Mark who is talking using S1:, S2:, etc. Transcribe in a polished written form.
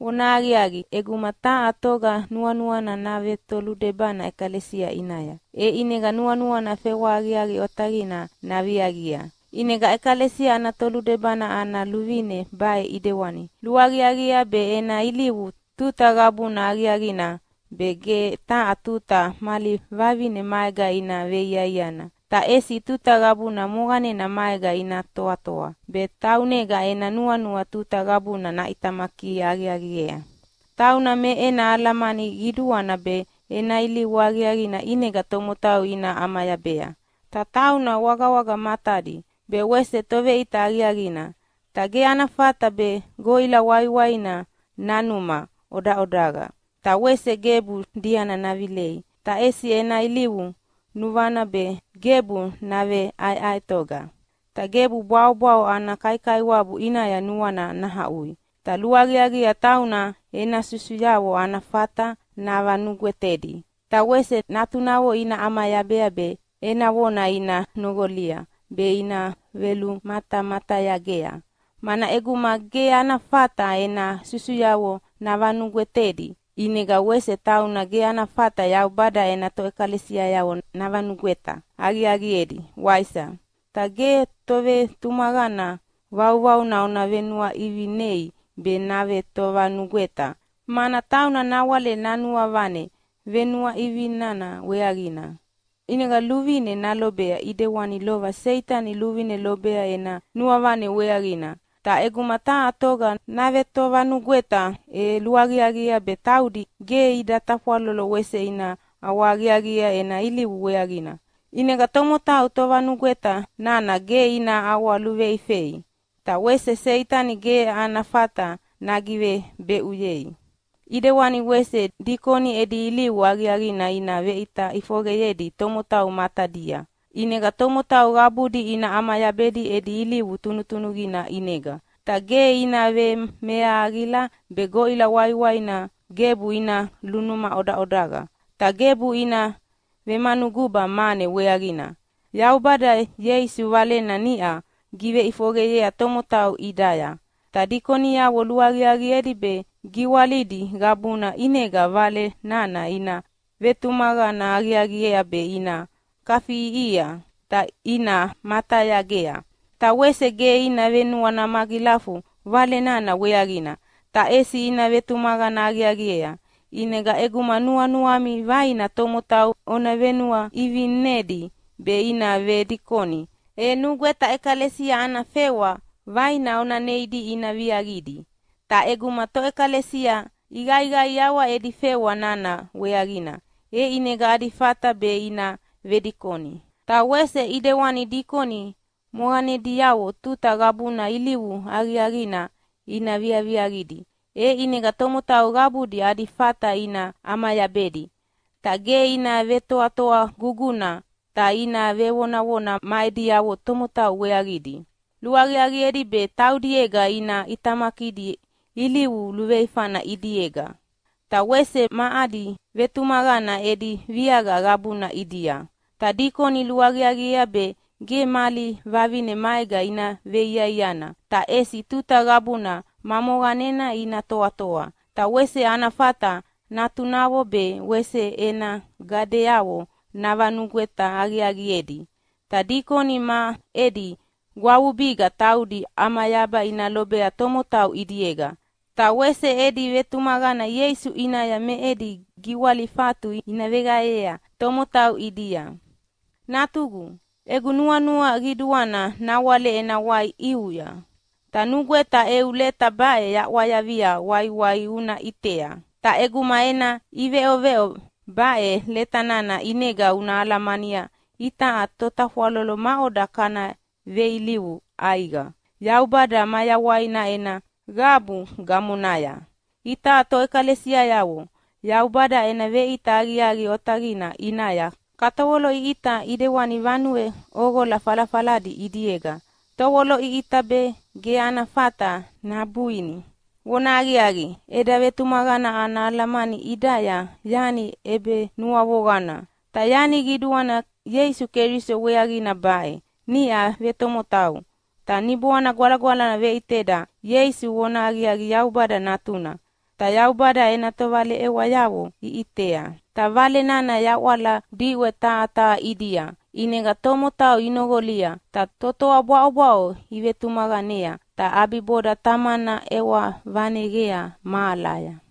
S1: Ona agiagi, eguma ta atoga nuanuana nave toludebana ekalesia inaya. Inega nuanuana fewa agiagi otagina naviagia. Inega ekalesia ana toludebana ana luvine bae idewani. Luagiagia be ena iliwu tuta gabuna agiagina be ge ta atuta mali vavine maega ina veiaiana. Ta esi tuta gabuna moganena maega ina toa. Be taunega ena nuanua tuta gabuna na itamaki agiagea. Tauna me ena alamani giduana be ena iliwu agiagina inega tomotau ina amaya bea. Ta tauna waga matadi be wese tove ita agiagina. Ta ge anafata be goila waiwaina nanuma odaga. Ta wese gebu diana navilei. Ta esi ena iliwu nuvana be gebu nave ai toga. Ta gebu bwau ana kai wabu inaya nuana nahaui. Ta luagiagia tauna ena susuyawo ana fata nava nugwetedi. Ta wese natunawo ina amaya be ena wona ina nogolia be ina velu mata yagea. Mana eguma ge ana fata ena susuyawo nava nugwetedi. Inega wese tauna ge ana fata yau bada ena to ekalesia yao navanugweta. Agi edi, waisa. Ta ge tove tumagana vau na ona venua ivinei be nave tovanugweta. Mana tauna nawale nanua vane venua ivinana weagina. Inega luvine nalobea idewani lova seitani luvine lobea ena nuavane weagina. Ta eguma ta atoga nave tovanugweta luagiagia be taudi ge ida tafualolo wese ina awagiagia ena iliwu weagina. Inega tomotau tovanugweta nana ge ina awa luveifei. Ta wese seitani ge anafata nagive be uyei. Idewani wese dikoni edi iliwu agiagina ina veita ifogeyedi tomotau matadia. Inega tomotau gabudi ina amayabedi edi iliwu tunutunugina inega. Ta ge ina ve mea agila be goila waiwaina gebu ina lunuma odaga. Ta gebu ina vemanuguba mane weagina. Yau bada Yesu valena nia give ifogeyea tomotau idaya. Ta dikoni ya woluagiagiedi be giwalidi gabuna inega vale nana ina vetumaga na agiagiea be ina kafi iya ta ina matayagea. Ta wese ge ina venuana magilafu vale nana weagina. Ta esi ina vetumaga na agiagiea. Inega eguma nuanuami vaina tomotau ona venua ivinedi be ina vedikoni. Nugweta ekalesia ana fewa vaina ona neidi ina viagidi. Ta eguma to ekalesia igai yawa edi fewa nana weagina. Inega adifata be ina vedikoni. Ta wese idewani dikoni mohane diawo tuta gabuna iliwu agiagina ina viagidi. Inega tomotau gabudi adifata ina amayabedi. Ta ge ina vetoa guguna ta ina vewona maediawo tomotau weagidi. Luagiagiedi be taudiega ina itamakidi iliwu luveifana idiega. Ta wese maadi vetumagana edi viaga gabuna idia. Ta dikoni luagiagia be ge mali vavine maega ina veiaiana. Ta esi tuta gabuna mamoganena ina toa. Ta wese anafata natunawo be wese ena gadeawo navanugweta agiagiedi. Ta dikoni ma edi gwaubiga taudi amayaba ina lobea tomotau idiega. Ta wese edi vetumagana Yesu inaya me edi giwali fatu ina vegaea tomotau idia. Natugu, egu nuanua giduana nawale ena wai iuya. Ta nugweta euleta bae ya wayavia wai una itea. Ta eguma ena iveo bae letanana inega una alamania ita atotafualolo maoda kana veiliwu aiga. Yaubada maya waina ena gabu gamunaya. Ita ato ekalesia yawo. Yaubada ena veita agiagi otagina inaya. Katawolo ita idewani vanue ogola falafaladi idiega. Tawolo ita be ge anafata na buini. Wona agiagi eda vetumagana ana alamani idaya yani ebe nuawogana. Ta yani giduana Yesu Keriso weagina bae. Nia vetomotau. Ta nibuana gwala na veiteda Yesu wona agiagi yaubada natuna. Ta Ta Yaubada ena tovale ewa yawo iitea. Ta vale nana yawala diwe ta idia. Inega tomotau inogolia. Ta totoa bwao ivetumaganea. Ta abiboda tamana ewa vanegea maalaya.